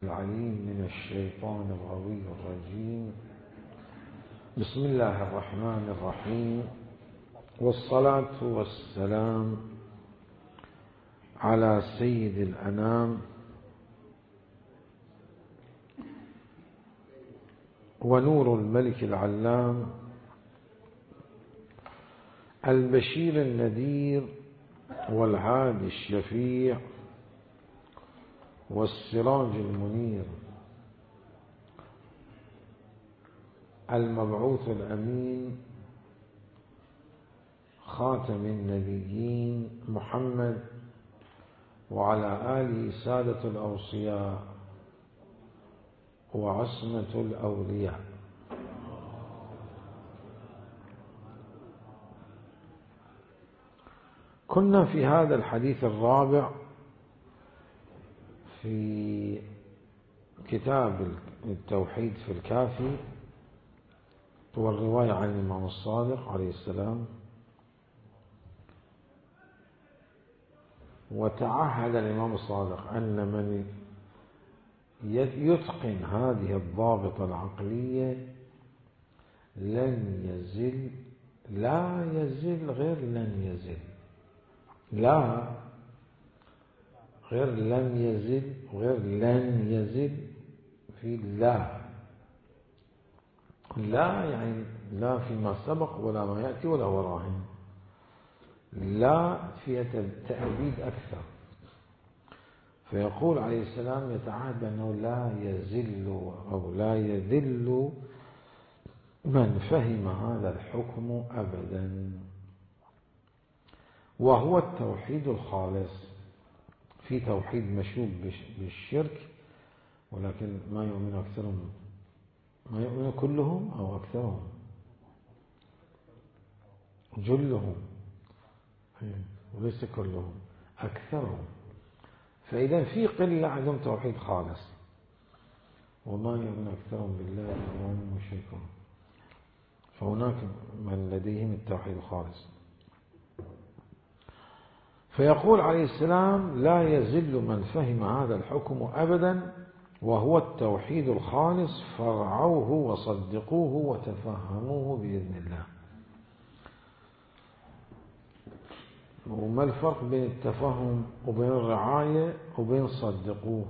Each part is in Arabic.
العليم من الشيطان الغوي الرجيم. بسم الله الرحمن الرحيم، والصلاة والسلام على سيد الأنام ونور الملك العلام البشير النذير والهادي الشفيع والسراج المنير المبعوث الأمين خاتم النبيين محمد وعلى آله سادة الأوصياء وعصمة الأولياء. كنا في هذا الحديث الرابع في كتاب التوحيد في الكافي، والرواية عن الإمام الصادق عليه السلام. وتعهد الإمام الصادق أن من يتقن هذه الضابطة العقلية لن يزل، لا يزل غير لن يزل، لا غير لن يزل غير لن يزل، في لا يعني لا فيما سبق ولا ما يأتي ولا وراه، لا فيها تأبيد أكثر. فيقول عليه السلام يتعهد بأنه لا يزل أو لا يذل من فهم هذا الحكم أبدا، وهو التوحيد الخالص. في توحيد مشوب بالشرك، ولكن ما يؤمن أكثرهم، ما يؤمن كلهم أو أكثرهم، جلهم وليس كلهم، أكثرهم. فإذا في قلة عندهم توحيد خالص، وما يؤمن أكثرهم بالله وهم مشركون، فهناك من لديهم التوحيد الخالص. فيقول عليه السلام لا يزل من فهم هذا الحكم أبدا، وهو التوحيد الخالص، فارعوه وصدقوه وتفهموه بإذن الله. وما الفرق بين التفهم وبين الرعاية وبين صدقوه؟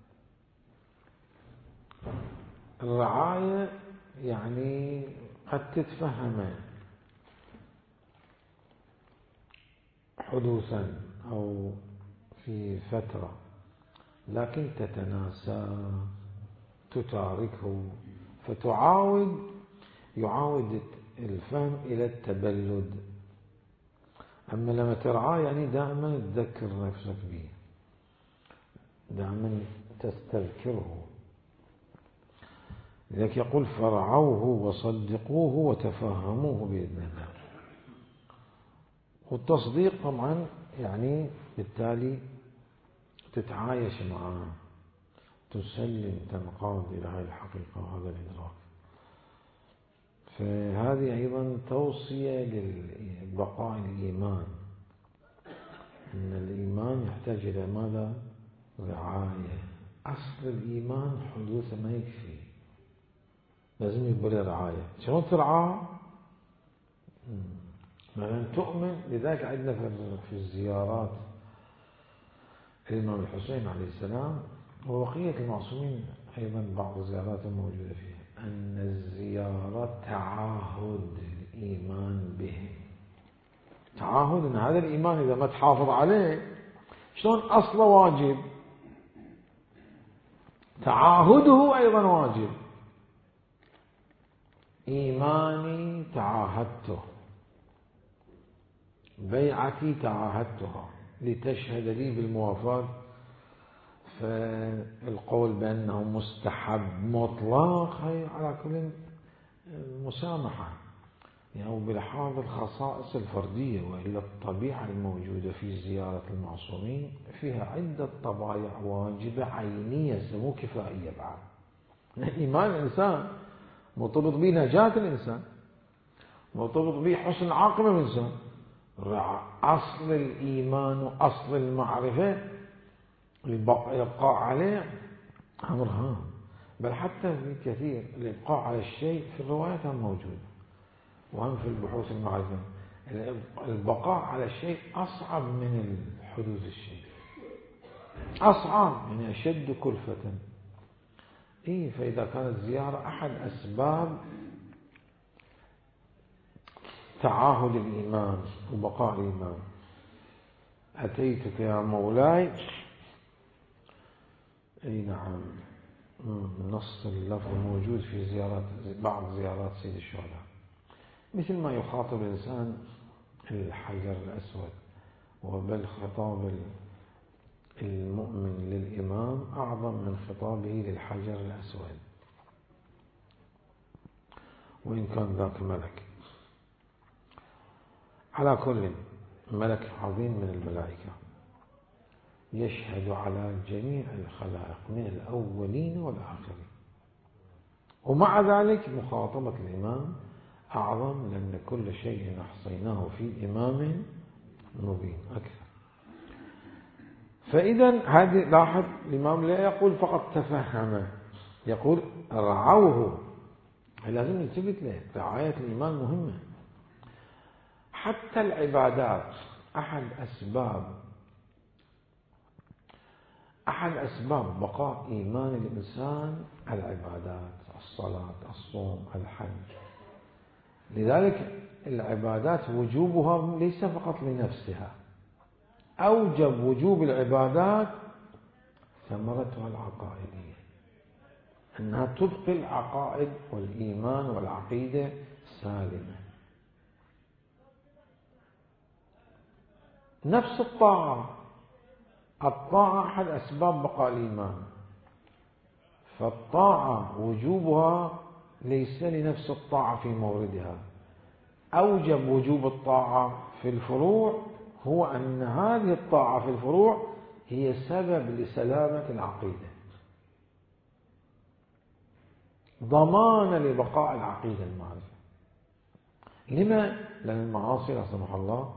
الرعاية يعني قد تتفهم حدوثا أو في فترة، لكن تتناسى، تتاركه، يعاود الفهم إلى التبلد. أما لما ترعاه يعني دائما تذكر نفسك به، دائما تستذكره. لذلك يقول فرعوه وصدقوه وتفهموه بإذن الله. والتصديق طبعا يعني بالتالي تتعايش معه، تسلم، تنقاد إلى هذه الحقيقة وهذا الإدراك. فهذه أيضا توصية لبقاء الإيمان، أن الإيمان يحتاج إلى ماذا؟ رعاية. أصل الإيمان حدوث ما يكفي، لازم يبقى له رعاية. شلون ترعاه؟ مثلا تؤمن. لذلك عندنا في الزيارات الإمام الحسين عليه السلام وبقية المعصومين أيضا بعض الزيارات الموجودة فيها، أن الزيارة تعاهد الإيمان به، تعاهد أن هذا الإيمان إذا ما تحافظ عليه شلون أصله واجب، تعاهده أيضا واجب. إيماني تعاهدته، بيعتي تعاهدتها لتشهد لي بالموافاة. فالقول بأنه مستحب مطلق هي على كل مسامحة، يعني بلحاظ الخصائص الفردية، وإلا الطبيعة الموجودة في زيارة المعصومين فيها عدة طبائع واجبة عينية مو كفائية بعد. إيمان الإنسان مرتبط به نجاة الإنسان، مرتبط به حسن عاقبة الإنسان. أصل الإيمان وأصل المعرفة البقاء عليه أمر هام. بل حتى في كثير الإبقاء على الشيء في الروايات موجود، وهم في البحوث المعرفة البقاء على الشيء أصعب من حدوث الشيء، أصعب يعني أشد كلفة. فإذا كانت زيارة أحد أسباب تعاهد الإيمان وبقاء الإيمان، أتيتك يا مولاي، نعم، نص اللفظ موجود في بعض زيارات سيد الشهداء، مثل ما يخاطب الإنسان الحجر الأسود، وبل خطاب المؤمن للإمام أعظم من خطابه للحجر الأسود، وإن كان ذاك ملك. على كل، ملك عظيم من الملائكة يشهد على جميع الخلائق من الأولين والآخرين، ومع ذلك مخاطبة الإمام أعظم، لأن كل شيء أحصيناه في إمام مبين أكثر. فإذا هذه لاحظ الإمام لا يقول فقط تفهم، يقول رعوه، لازم نلتفت له، رعاية الإيمان مهمة. حتى العبادات أحد أسباب بقاء إيمان الإنسان العبادات، الصلاة، الصوم، الحج. لذلك العبادات وجوبها ليس فقط لنفسها، أوجب وجوب العبادات ثمرتها العقائدية، أنها تبقي العقائد والإيمان والعقيدة سالمة. نفس الطاعة أحد أسباب بقاء الإيمان، فالطاعة وجوبها ليس لنفس الطاعة في موردها، أوجب وجوب الطاعة في الفروع هو أن هذه الطاعة في الفروع هي سبب لسلامة العقيدة، ضمان لبقاء العقيدة المعرفة. لما؟ لأن المعاصي لا سمح الله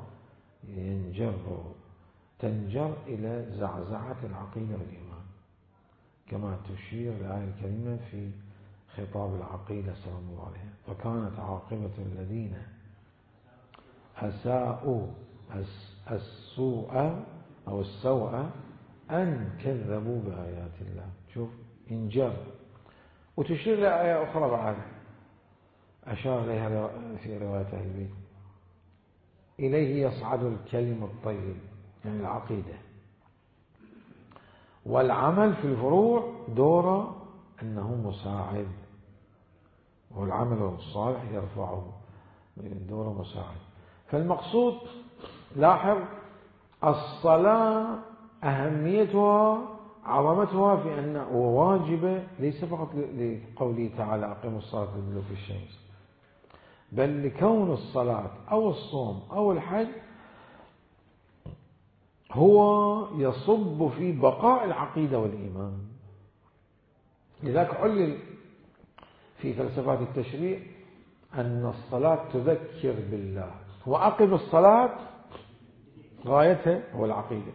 تنجر إلى زعزعة العقيدة والإيمان، كما تشير الآية الكريمة في خطاب العقيدة سلام الله عليها: فكانت عاقبة الذين أساءوا السوء أن كذبوا بآيات الله. شوف انجر. وتشير لآية أخرى بعد أشار إليها في رواية أهل البيت: إليه يصعد الكلم الطيب، يعني العقيدة، والعمل في الفروع دوره أنه مساعد، والعمل الصالح يرفعه، دوره مساعد. فالمقصود لاحظ الصلاة أهميتها عظمتها في أنها واجبة، ليس فقط لقوله تعالى أقيموا الصلاة لدلوك الشمس، بل لكون الصلاة أو الصوم أو الحج هو يصب في بقاء العقيدة والإيمان. لذلك علل في فلسفات التشريع أن الصلاة تذكر بالله، وأقم الصلاة غايتها هو العقيدة.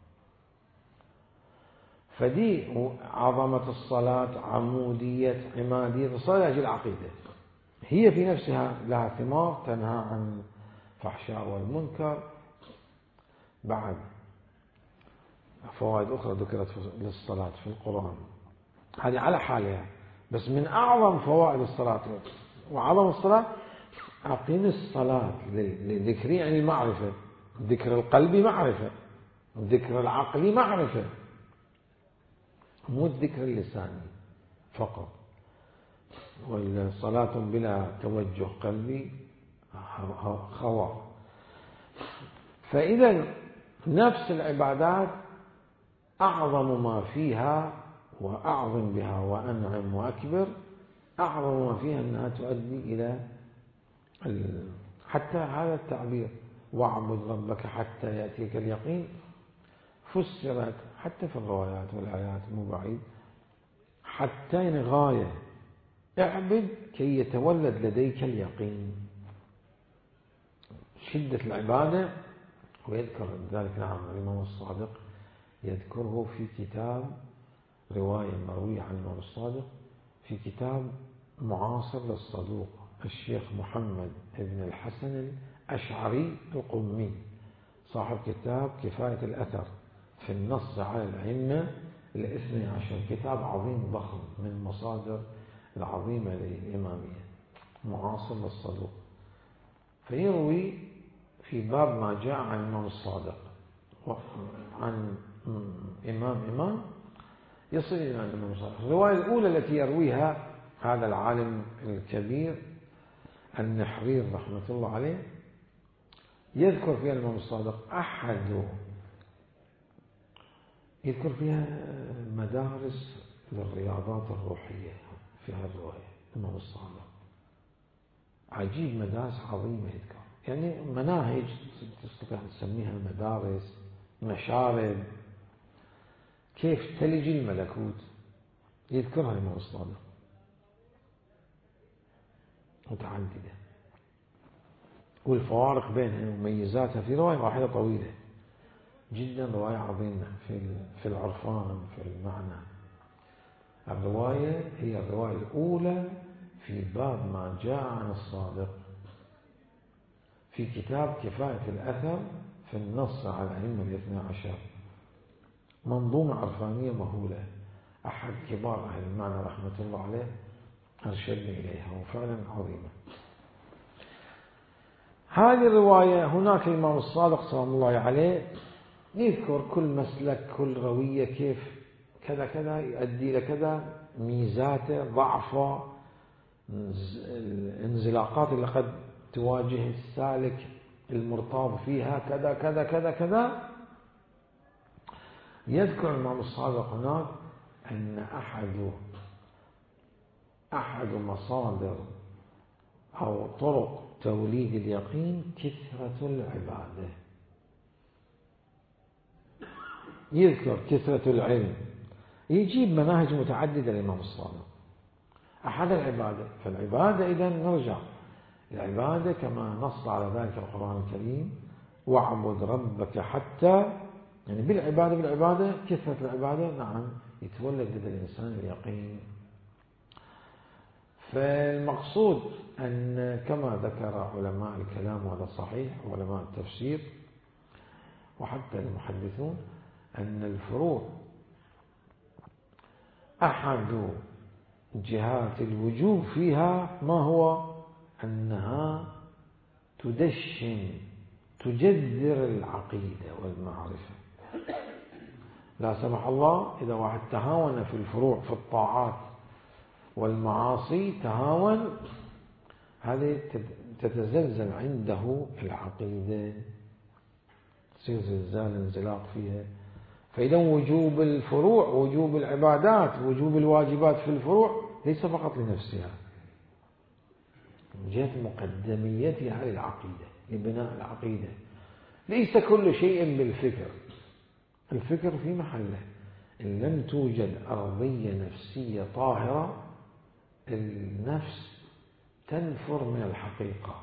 فدي عظمة الصلاة، عمودية عمادية الصلاة أجل العقيدة، هي في نفسها لها ثمار، تنهى عن الفحشاء والمنكر. بعد فوائد أخرى ذكرت للصلاة في القرآن، هذه على حالها، بس من أعظم فوائد الصلاة وعظم الصلاة أقيم الصلاة للذكر، يعني المعرفة، الذكر القلبي معرفة، الذكر العقلي معرفة، مو الذكر اللساني فقط. والصلاة بلا توجه قلبي خواء. فإذا نفس العبادات أعظم ما فيها وأعظم بها وأنعم وأكبر، أعظم ما فيها أنها تؤدي إلى حتى هذا التعبير واعبد ربك حتى يأتيك اليقين فسرت حتى في الروايات والآيات مو بعيد، حتى غاية، اعبد كي يتولد لديك اليقين، شدة العبادة. ويذكر ذلك نعم الإمام الصادق يذكره في كتاب رواية مروية عن الإمام الصادق في كتاب معاصر للصدوق الشيخ محمد بن الحسن الأشعري القمي صاحب كتاب كفاية الأثر في النص على الأئمة الاثني عشر، كتاب عظيم ضخم من المصادر العظيمة للإمامية، معاصر للصدوق. فيروي في باب ما جاء عن الإمام الصادق عن إمام يصل إلى الإمام الصادق. الرواية الأولى التي يرويها هذا العالم الكبير النحرير رحمة الله عليه يذكر فيها الإمام الصادق يذكر فيها مدارس للرياضات الروحية في هذه الرواية. الإمام الصادق عجيب، مدارس عظيمة يذكر، يعني مناهج تستطيع تسميها مدارس، مشارب، كيف تلج الملكوت يذكرها الإمام الصادق متعددة، والفوارق بينها وميزاتها في رواية واحدة طويلة جدا، رواية عظيمة في العرفان في المعنى. الرواية هي الرواية الأولى في باب ما جاء عن الصادق في كتاب كفاية الأثر في النص على الأئمة الاثنى عشر، منظومة عرفانية مهولة، أحد كبار أهل المعنى رحمة الله عليه أرشدني إليها، وفعلا عظيمة. هذه الرواية هناك الإمام الصادق صلى الله عليه يذكر كل مسلك كل روية كيف كذا كذا يؤدي إلى كذا، ميزاته ضعفه الانزلاقات اللي قد تواجه السالك المرتاض فيها كذا كذا كذا كذا. يذكر الإمام الصادق هناك أن أحد مصادر أو طرق توليد اليقين كثرة العبادة. يذكر كثرة العلم، يجيب مناهج متعددة للإمام الصادق. أحد العبادة، فالعبادة إذا نرجع العبادة كما نص على ذلك القرآن الكريم: واعبد ربك حتى، يعني بالعبادة كثرة العبادة نعم يتولد لدى الإنسان اليقين. فالمقصود أن كما ذكر علماء الكلام وهذا صحيح علماء التفسير وحتى المحدثون أن الفروع أحد جهات الوجوب فيها ما هو أنها تجذر العقيدة والمعرفة. لا سمح الله إذا واحد تهاون في الفروع في الطاعات والمعاصي تهاون، هذه تتزلزل عنده العقيدة، تصير زلزال انزلاق فيها. فإذا وجوب الفروع وجوب العبادات وجوب الواجبات في الفروع ليس فقط لنفسها، من جهة مقدميتها للعقيدة لبناء العقيدة. ليس كل شيء بالفكر، الفكر في محله، إن لم توجد أرضية نفسية طاهرة النفس تنفر من الحقيقة،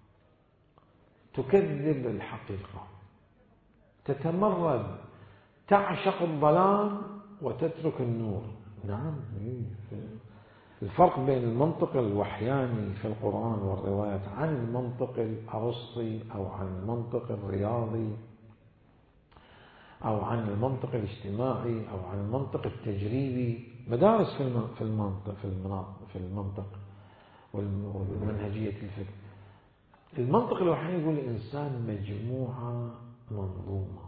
تكذب الحقيقة، تتمرد، تعشق الظلام وتترك النور. نعم، الفرق بين المنطق الوحياني في القرآن والروايات عن المنطق الأرسطي أو عن المنطق الرياضي أو عن المنطق الاجتماعي أو عن المنطق التجريبي، مدارس في المنطق والمنهجية الفكر. المنطق الوحياني يقول الإنسان مجموعة منظومة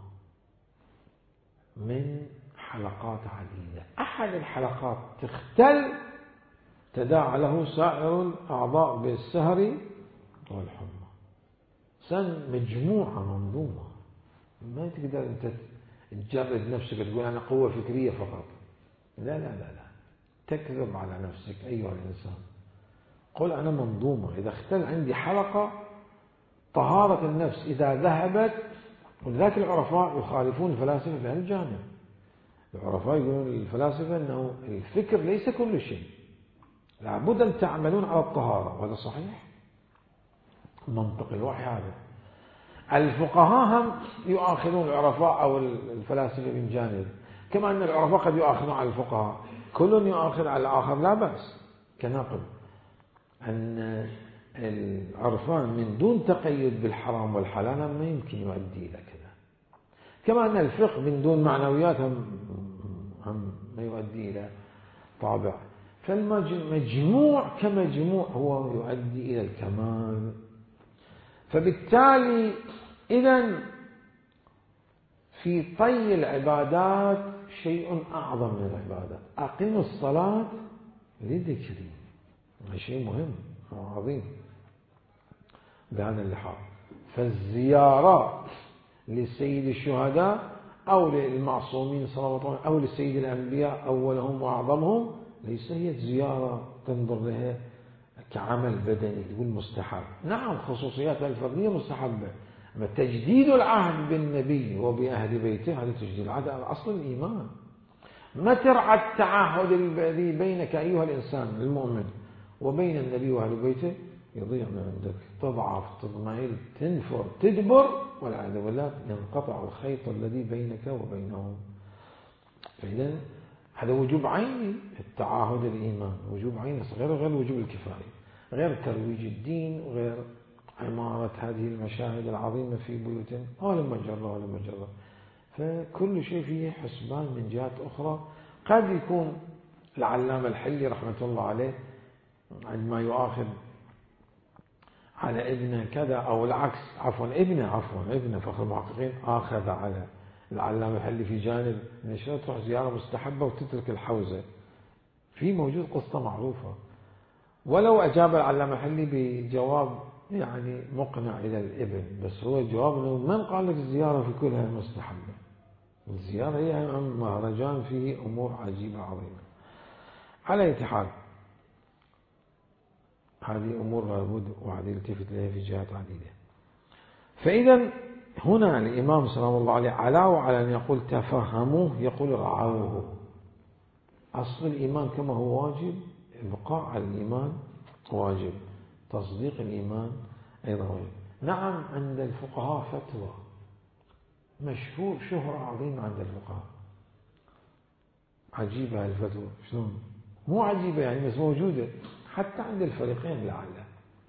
من حلقات عديدة، أحد الحلقات تختل تداعى له سائر الأعضاء بالسهر والحمى. إنسان مجموعة منظومة، ما تقدر أنت تجرد نفسك تقول أنا قوة فكرية فقط. لا لا لا لا، تكذب على نفسك أيها الإنسان. قل أنا منظومة، إذا اختل عندي حلقة طهارة النفس إذا ذهبت. ولذلك العرفاء يخالفون الفلاسفة في هذا الجانب. العرفاء يقولون الفلاسفة أنه الفكر ليس كل شيء، لابد أن تعملون على الطهارة، وهذا صحيح منطق الوحي هذا. الفقهاء هم يؤاخذون العرفاء أو الفلاسفة من جانب، كما أن العرفاء قد يؤاخذون على الفقهاء، كل يؤاخذ على الآخر لا بأس كنقل. أن العرفان من دون تقيد بالحرام والحلال ما يمكن يؤدي إلى كذا، كما أن الفقه من دون معنويات هم ما يؤدي إلى طابع. فالمجموع كمجموع هو يؤدي إلى الكمال. فبالتالي إذن في طي العبادات شيء أعظم من العبادات. أقم الصلاة لذكري، شيء مهم وعظيم بهذا اللحاظ. فالزيارة لسيد الشهداء أو للمعصومين صلوات الله أو لسيد الأنبياء أولهم وأعظمهم ليس هي زيارة تنظر لها كعمل بدني تقول مستحب. نعم خصوصيات الفردية مستحبة، أما تجديد العهد بالنبي وبأهل بيته هذا تجديد العهد أصل الإيمان. ما ترعى التعهد الذي بينك أيها الإنسان المؤمن وبين النبي وأهل بيته يضيع من عندك، تضعف تضمعيل تنفر تدبر والعياذ بالله ينقطع الخيط الذي بينك وبينهم. فإذا هذا وجوب عيني، التعاهد الإيمان وجوب عيني غير وجوب الكفاية، غير ترويج الدين وغير عمارة هذه المشاهد العظيمة في بيوتنا ولا مجرة ولا مجرة. فكل شيء فيه حسبان من جهات أخرى. قد يكون العلامة الحلي رحمة الله عليه عندما يؤاخذ على ابنه كذا أو العكس ابنه فخر المحققين آخذ على العلامة الحلي في جانب من شو تروح زيارة مستحبة وتترك الحوزة. في موجود قصة معروفة، ولو أجاب العلامة الحلي بجواب يعني مقنع إلى الابن، بس هو الجواب أنه من قال لك الزيارة في كلها مستحبة؟ الزيارة هي مهرجان فيه أمور عجيبة عظيمة. على أي حال هذه أمور لابد وعدي التفت لها في جهات عديدة. فإذا هنا الإمام سلام الله عليه علاوة على أن يقول تفهموه يقول رعوه. أصل الإيمان كما هو واجب، البقاء على الإيمان واجب، تصديق الإيمان أيضا واجب. نعم عند الفقهاء فتوى مشهور شهرة عظيمة عند الفقهاء، عجيبة الفتوى، شلون مو عجيبة يعني بس موجودة حتى عند الفريقين لعله.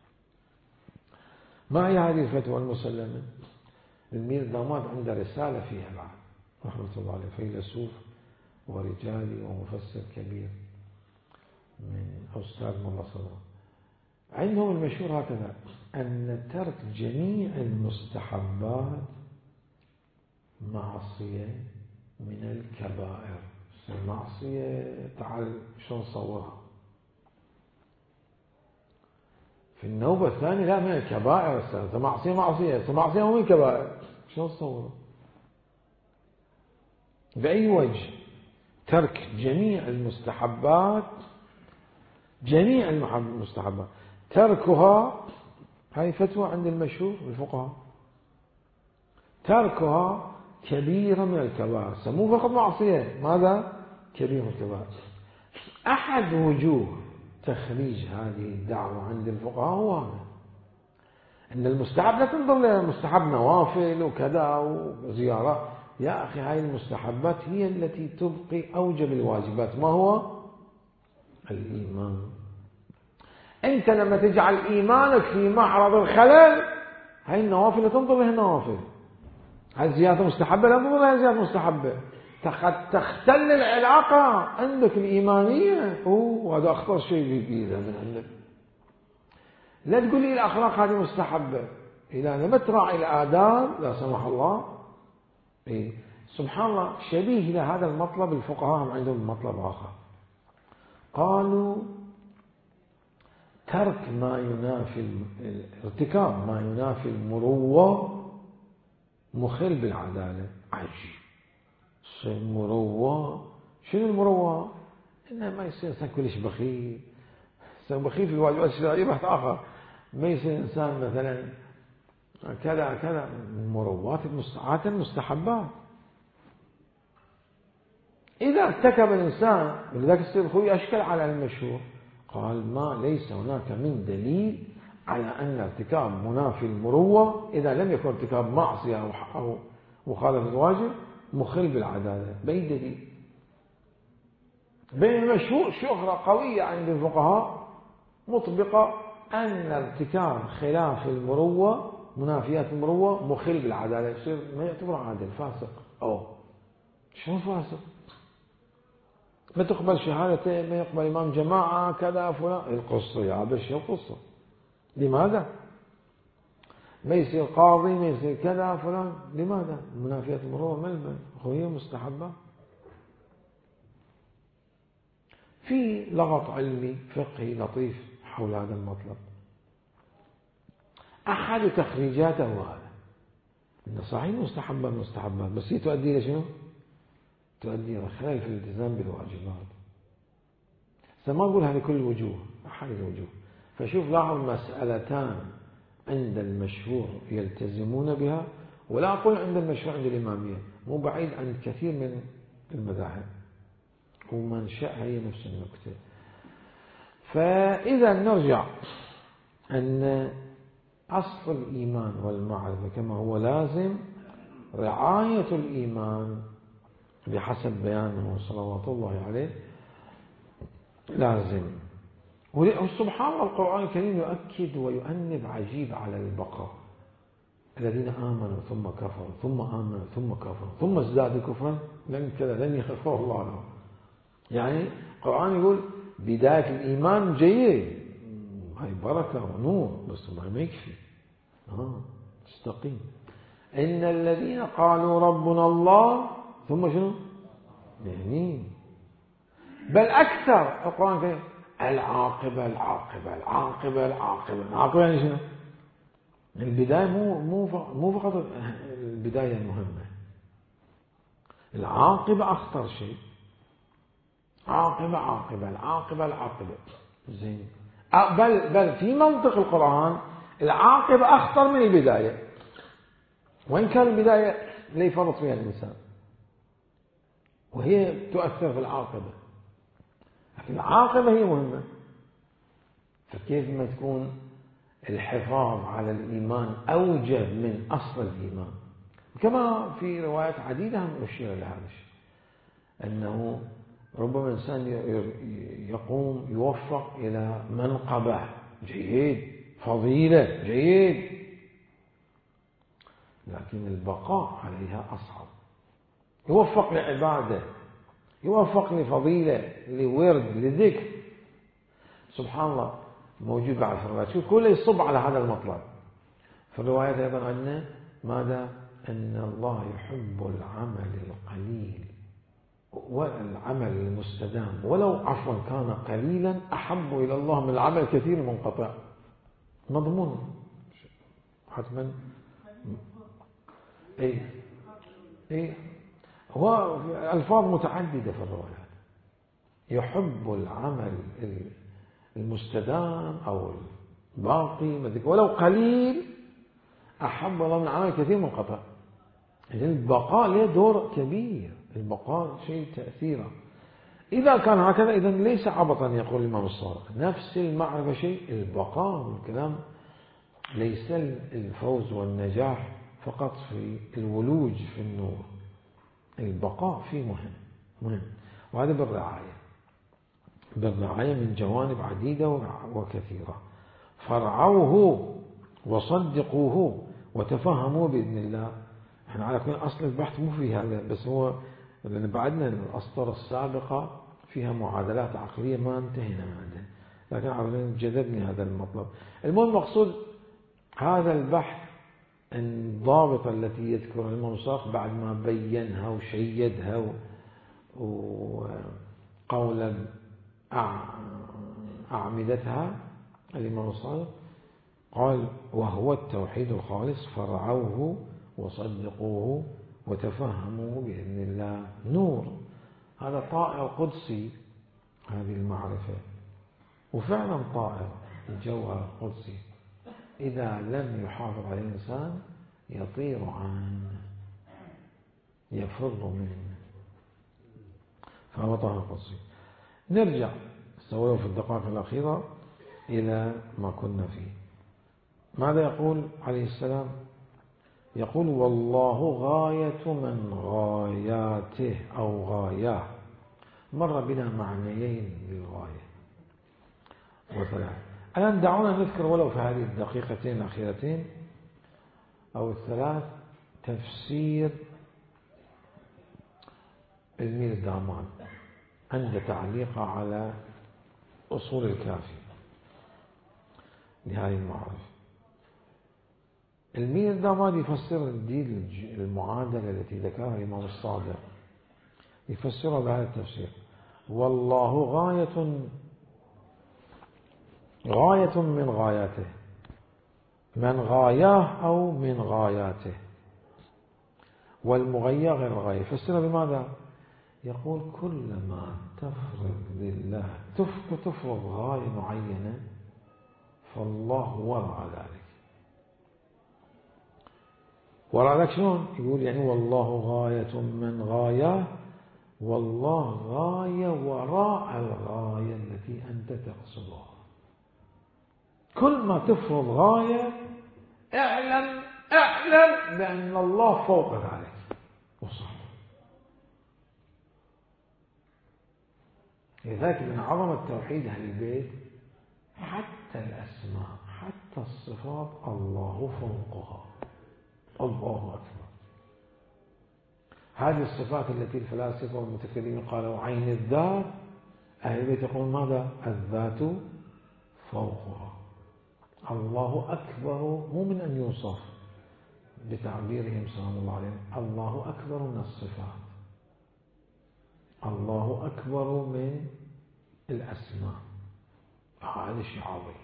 ما هي هذه الفتوى المسلمة؟ المير داماد عنده رسالة فيها بعد رحمة الله عليه، فيلسوف ورجالي ومفسر كبير من أستاذ ملا صدر. عندهم المشهور هكذا أن ترك جميع المستحبات معصية من الكبائر. المعصية تعال شلون نصورها في النوبة الثانية؟ لا من الكبائر، معصية معصية ومن الكبائر شلون نصورها؟ بأي وجه؟ ترك جميع المستحبات، جميع المستحبات تركها، هاي فتوى عند المشهور الفقهاء، تركها كبيرة من الكبائر. مو فقط معصية، ماذا؟ كبيرة من الكبائر. أحد وجوه تخريج هذه الدعوة عند الفقهاء هو هذا، أن المستحب لا تنظر لمستحب نوافل وكذا وزيارة. يا أخي هاي المستحبات هي التي تبقي أوجب الواجبات، ما هو؟ الإيمان. أنت لما تجعل إيمانك في معرض الخلل هاي النوافل لا تنظر لها نوافل، هاي زيادة مستحبة لا تنظر لها زيادة مستحبة، قد تختل العلاقة عندك الإيمانية، وهذا أخطر شيء بيده من عندك. لا تقول لي الأخلاق هذه مستحبة إذا لم تراعي الآداب لا سمح الله. سبحان الله شبيه لهذا المطلب الفقهاء هم عندهم مطلب آخر، قالوا ترك ما ينافي ارتكاب ما ينافي المروة مخل بالعدالة. عجيب، المروة شنو المروة؟ إنه ما يصير إنسان كلش بخيل، بخيل في الواجبات الشرعية بحث آخر، ما يصير إنسان مثلا كذا المروات المستحبات. إذا ارتكب الإنسان، ولذلك السيد الخوي أشكل على المشهور، قال ما ليس هناك من دليل على أن ارتكاب منافي المروة إذا لم يكن ارتكاب معصية أو مخالفة واجب مخل بالعدالة. بأي دليل؟ بين المشهور شهرة قوية عند الفقهاء مطبقة أن ارتكاب خلاف المروة منافيات المروة مخل بالعدالة، يصير ما يعتبر عادل، فاسق. أو شو فاسق؟ ما تقبل شهادته، ما يقبل إمام جماعة كذا فلان، القصة يا بشي القصة. لماذا؟ ما يصير قاضي، ما يصير كذا فلان، لماذا؟ منافيات المروة ملبن هي مستحبة. في لغط علمي فقهي لطيف حول هذا المطلب. أحد تخريجاته هذا إن صحيح مستحبات بس هي تؤدي إلى شنو؟ تؤدي إلى خلل في الالتزام بالواجبات. ما أقولها لكل الوجوه، أحد الوجوه. فشوف لاحظ مسألتان عند المشهور يلتزمون بها، ولا أقول عند المشهور عند الإمامية، مو بعيد عن كثير من المذاهب، ومنشأها هي نفس النكتة. فإذا نرجع أن أصل الإيمان والمعرفة كما هو لازم رعاية الإيمان بحسب بيانه صلوات الله عليه لازم. وسبحان الله القرآن الكريم يؤكد ويؤنب عجيب على البقاء. الذين آمنوا ثم كفروا ثم آمنوا ثم كفروا ثم ازدادوا كفرا لن يغفر الله لهم. يعني القرآن يقول بداية الإيمان جيد، هاي بركة ونور، بس ما يكفي. تستقيم. إن الذين قالوا ربنا الله ثم شنو؟ يعني بل أكثر القرآن الكريم العاقبة العاقبة العاقبة العاقبة. العاقبة يعني شنو؟ البداية مو فقط البداية مهمة، العاقبة أخطر شيء. عاقبة عاقبة العاقبة العاقبة زين. بل في منطق القرآن العاقبة أخطر من البداية، وإن كان البداية لا يفرط فيها الإنسان وهي تؤثر في العاقبة، لكن العاقبة هي مهمة. فكيف ما تكون الحفاظ على الإيمان أوجب من أصل الإيمان؟ كما في روايات عديدة هم أشير لهذا الشيء، أنه ربما إنسان يقوم يوفق إلى منقبة جيد، فضيلة جيد، لكن البقاء عليها أصعب. يوفق لعبادة، يوفق لفضيلة، لورد، لذكر، سبحان الله موجود بعد في الروايات. شوف كله يصب على هذا المطلب. في الروايات أيضا عندنا ماذا؟ أن الله يحب العمل القليل والعمل المستدام، ولو عفوا كان قليلا أحب إلى الله من العمل كثير منقطع. مضمون حتما. إيه هو ألفاظ متعددة في الروايات. يحب العمل المستدام أو الباقي ولو قليل أحب الله من عمل كثير منقطع. إذن البقاء له دور كبير، البقاء شيء تأثيره. إذا كان هكذا إذن ليس عبطا يقول الإمام الصادق نفس المعرفة شيء، البقاء والكلام ليس الفوز والنجاح فقط في الولوج في النور، البقاء فيه مهم. وهذا بالرعاية من جوانب عديدة وكثيرة. فرعوه وصدقوه وتفهموا بإذن الله. احنا على كل أصل البحث مو في هذا، بس هو لأن بعدنا الأسطر السابقة فيها معادلات عقلية ما انتهينا منها، لكن عقليا جذبني هذا المطلب. المهم مقصود هذا البحث الضابطة التي يذكرها الإمام الصادق بعد ما بينها وشيدها وقولا أعمدتها الإمام الصادق قال وهو التوحيد الخالص فرعوه وصدقوه وتفهموا بإذن الله. نور، هذا طائر قدسي هذه المعرفة، وفعلا طائر الجوهر قدسي إذا لم يحافظ على الإنسان يطير عنه يفر منه، فهو طائر قدسي. نرجع سويه في الدقائق الأخيرة إلى ما كنا فيه. ماذا يقول عليه السلام؟ يقول والله غاية من غاياته أو غاياه مر بنا معنيين للغاية وثلاث. الآن دعونا نذكر ولو في هذه الدقيقتين الأخيرتين أو الثلاث تفسير الميرداماد عند تعليق على أصول الكافي لهذه المعارف. الميرداماد يفسر دي المعادلة التي ذكرها الإمام الصادق، يفسرها بهذا التفسير: والله غاية من غاياته، من غاياه أو من غاياته، والمغيى غير الغاية. يفسرها بماذا؟ يقول كلما تفرض لله تفرض غاية معينة فالله وراء ذلك. وراء ذلك شلون؟ يقول يعني والله غاية من غاياه، والله غاية وراء الغاية التي أنت تقصدها. كل ما تفرض غاية اعلم بأن الله فوق ذلك وصح. لذلك من عظمة توحيد أهل البيت حتى الأسماء حتى الصفات الله فوقها، الله أكبر. هذه الصفات التي الفلاسفة والمتكلمين قالوا عين الذات، أهل البيت يقولون ماذا؟ الذات فوقها. الله أكبر مو من أن يوصف بتعبيرهم سلام الله عليهم، الله أكبر من الصفات، الله أكبر من الأسماء. هذا الشيء عظيم،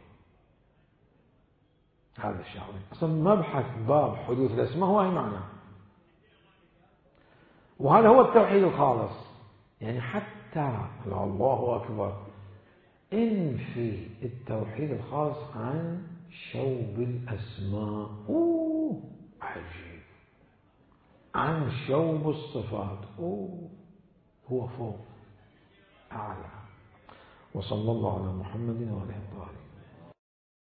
هذا الشيء عظيم. أصلا مبحث باب حدوث الأسماء هو أي معنى، وهذا هو التوحيد الخالص. يعني حتى الله أكبر انفي التوحيد الخالص عن شوب الأسماء، عجيب، عن شوب الصفات، هو فوق أعلى. وصلى الله على محمد وعلى آله الطاهرين.